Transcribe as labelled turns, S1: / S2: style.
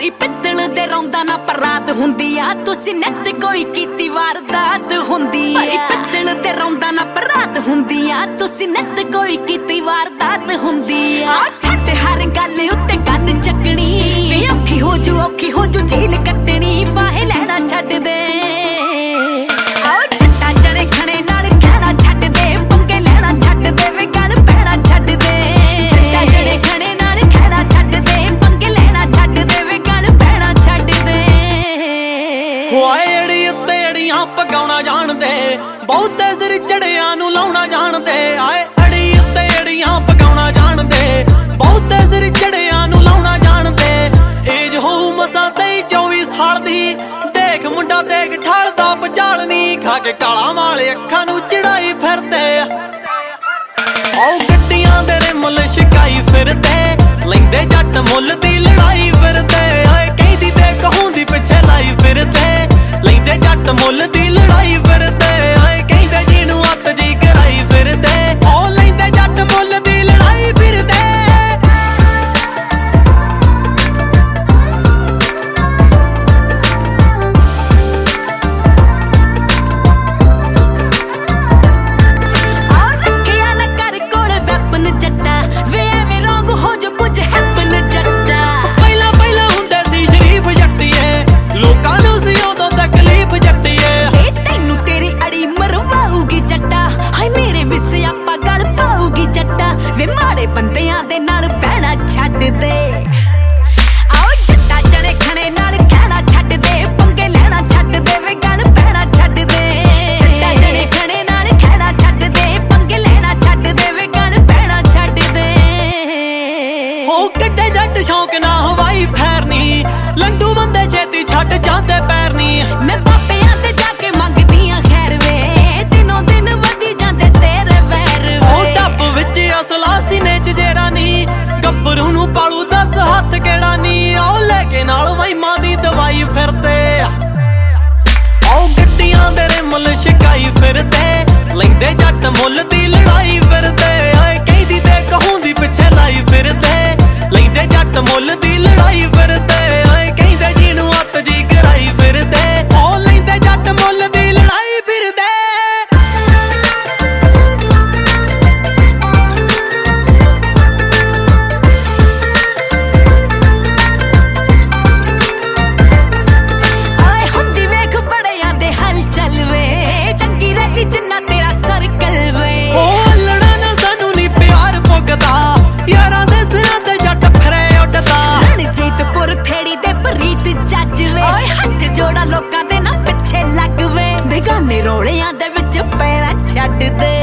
S1: ਭਾਈ ਪਿੱਤਲ ਦੇ ਰੌਂਦਾ ਨਾ ਪਰਾਤ ਹੁੰਦੀ ਆ, ਤੁਸੀਂ ਨਿੱਤ ਕੋਈ ਕੀਤੀ ਵਾਰਦਾਤ ਹੁੰਦੀ ਆ। ਭਾਈ ਪਿੱਤਲ ਤੇ ਰੌਂਦਾ ਨਾ ਪਰਾਤ ਹੁੰਦੀ ਆ, ਤੁਸੀਂ ਨਿੱਤ ਕੋਈ ਕੀਤੀ ਵਾਰਦਾਤ ਹੁੰਦੀ ਆ। ਛੱਡ ਹਰ ਗੱਲ ਉੱਤੇ ਕੰਨ ਚੱਕਣੀ, ਵੀ ਔਖੀ ਹੋ ਜੂ ਝੀਲ ਕੱਟਣੀ, ਫਾਹੇ ਲੈਣਾ ਛੱਡ ਦੇ।
S2: ਪਕਾਉਣਾ ਜਾਣਦੇ ਬਹੁਤੇ ਸਿਰ ਚੜਿਆਂ ਨੂੰ ਲਾਉਣਾ ਜਾਣਦੇ, ਆਏ ਅੜੀ ਉੱਤੇ ਅੜੀਆਂ ਪਕਾਉਣਾ ਜਾਣਦੇ, ਬਹੁਤੇ ਸਿਰ ਚੜਿਆਂ ਨੂੰ ਲਾਉਣਾ ਜਾਣਦੇ। ਏਜ ਹੋਊ ਮਸਾਂ 23-24 ਸਾਲ ਦੀ, ਦੇਖ ਮੁੰਡਾ ਦੇਖ ਠਾਲਦਾ ਪਚਾਲਨੀ, ਖਾ ਕੇ ਕਾਲਾ ਵਾਲੇ ਅੱਖਾਂ ਨੂੰ ਚੜਾਈ ਫਿਰਦੇ। ਆਓ ਗੱਡੀਆਂ ਦੇ ਮੁੱਲ ਸ਼ਿਕਾਈ ਫਿਰਦੇ, ਲੈਂਦੇ ਜੱਟ ਮੁੱਲ ਦੀ ਲੜਾਈ ਫਿਰਦੇ। ਆਏ ਕਹਿੰਦੀ ਤੇ ਕਹੂੰਦੀ ਪਿੱਛੇ ਲਾਈ ਫਿਰਦੇ, ਲੈਂਦੇ ਜੱਟ ਮੁੱਲ ਦੀ ਲੜਾਈ ਫਿਰਦੇ। ਆਏ ਕਹਿੰਦੇ ਜਿਹਨੂੰ ਅੱਤ ਜੀ ਕਰਾਈ ਫਿਰਦੇ, ਉਹ ਲੈਂਦੇ ਜੱਟ ਮੁੱਲ ਦੀ ਲੜਾਈ ਫਿਰਦੇ।
S1: ਰੱਖਿਆ ਨਾ ਕਰ ਕੋਲ ਵੈਪਨ ਜੱਟਾ, ਵੇ ਐਵੇਂ ਰੋਂਗ ਹੋ ਜੋ ਕੁਝ ਹੈਪਨ ਜੱਟਾ।
S2: ਪਹਿਲਾਂ ਹੁੰਦੇ ਸੀ ਸ਼ਰੀਫ ਜੱਟੀਏ, ਲੋਕਾਂ ਨੂੰ ਸੀ ਉਦੋਂ ਤਕਲੀਫ ਜੱਟੀਏ।
S1: ਤੈਨੂੰ ਤੇਰੀ ਅੜੀ ਮਰਵਾਉਗੀ ਜੱਟਾ, ਹਾਏ ਮੇਰੇ ਵਿਸੇ ਆਪਾਂ ਗਲ ਪਾਉਗੀ ਜੱਟਾ, ਵੇ ਮਾੜੇ ਬੰਦਿਆਂ ਦੇ ਨਾਲ ਬਹਿਣਾ ਛੱਡ ਦੇ। ਆਓ ਜੱਟਾ ਜਣੇ ਖਣੇ ਨਾਲ ਕਹਿਣਾ ਛੱਡ ਦੇ, ਪੰਗੇ ਲੈਣਾ ਛੱਡ ਦੇ, ਵੇ ਗਲ ਬਹਿਣਾ ਛੱਡ ਦੇ। ਜੱਟਾ ਜਣੇ ਖਣੇ ਨਾਲ ਕਹਿਣਾ ਛੱਡ ਦੇ, ਪੰਗੇ ਲੈਣਾ ਛੱਡ ਦੇ, ਵੇ ਗਲ ਬਹਿਣਾ ਛੱਡ ਦੇ।
S2: ਉਹ ਕੱਢੇ ਜੱਟ ਸ਼ੌਂਕ ਨਾ ਹਵਾਈ ਫੈਰਨੀ, ਲੰਡੂ ਬੰਦੇ ਛੇਤੀ ਛੱਡ ਜਾਂਦੇ ਪੈਰਨੀ।
S1: ਮੈਂ ਬਾਬਿਆਂ ਤੇ ਜਾ ਕੇ ਮੰਗਦੀਆਂ ਖੈਰ ਵੇ, ਦਿਨੋਂ ਦਿਨ ਵਧੀ ਜਾਂਦੇ ਤੇਰੇ ਵੈਰ ਵੇ।
S2: ਉਹ ਟੱਪ ਵਿੱਚ ਅਸਲਾ ਸੀਨੇ ਚ ਜਿਹੜਾ ਨੀ, ਗੱਭਰੂ ਨੂੰ ਪਾਲੂ 10 ਹੱਥ ਕਿਹੜਾ ਨੀ। ਆਓ ਲੈ ਕੇ ਨਾਲ ਵਾਈਮਾਂ ਦੀ ਦਵਾਈ ਫਿਰਦੇ, ਆਓ ਗੱਡੀਆਂ ਦੇ ਮੁੱਲ ਸ਼ਿਕਾਈ ਫਿਰਦੇ, ਲੈਂਦੇ ਜੱਟ ਮੁੱਲ ਦੀ ਲੜਾਈ ਫਿਰਦੇ। ਆਏ ਕਹਿੰਦੀ ਤੇ ਕਹੂੰਦੀ ਪਿੱਛੇ ਲਾਈ ਫਿਰਦੇ, ਲੈਂਦੇ ਜੱਟ ਮੁੱਲ ਦੀ ਲੜਾਈ ਫਿਰਦੇ। ਆਏ ਕਹਿੰਦੇ ਜਿਹਨੂੰ ਅੱਤ ਜੀ ਕਰਾਈ ਫਿਰਦੇ, ਉਹ ਲੈਂਦੇ ਜੱਟ ਮੁੱਲ ਦੀ ਲੜਾਈ ਫਿਰਦੇ।
S1: ਆਏ ਹੁੰਦੀ ਵੇਖ ਬੜਿਆਂ ਦੇ ਹਲ ਚੱਲ ਵੇ, ਚੰਗੀ ਰੈਲੀ ਜਿੰਨਾ ਤੇਰਾ ਸਰਕਲ ਵੇ।
S2: ਉਹ ਲੜਾ ਨਾ ਸਾਨੂੰ ਨੀ ਪਿਆਰ ਪੁੱਗਦਾ, ਯਾਰਾਂ ਦੇ ਸਿਰਾਂ ਤੇ ਜੱਟ ਫਿਰੇ ਉੱਡਦਾ।
S1: ਰਣਜੀਤਪੁਰ ਥੇੜੀ ਦੇ ਪ੍ਰੀਤ ਜੱਜ ਵੇ, ਓਏ ਹੱਥ ਜੋੜਾ ਲੋਕਾਂ ਦੇ ਨਾ ਪਿੱਛੇ ਲੱਗ ਵੇ, ਬੇਗਾਨੇ ਰੋਲਿਆਂ ਦੇ ਵਿੱਚ ਪੈਰਾਂ ਛੱਡ ਦੇ।